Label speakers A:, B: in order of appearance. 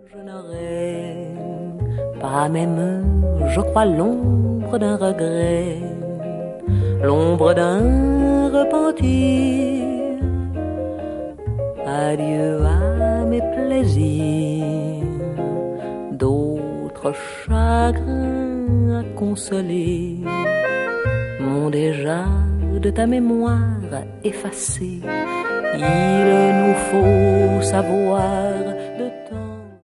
A: Je n'aurai pas même, je crois, l'ombre d'un regret, l'ombre d'un repentir. Adieu à mes plaisirs, d'autres chagrins à consoler m'ont déjà de ta mémoire effacé. Il nous faut savoir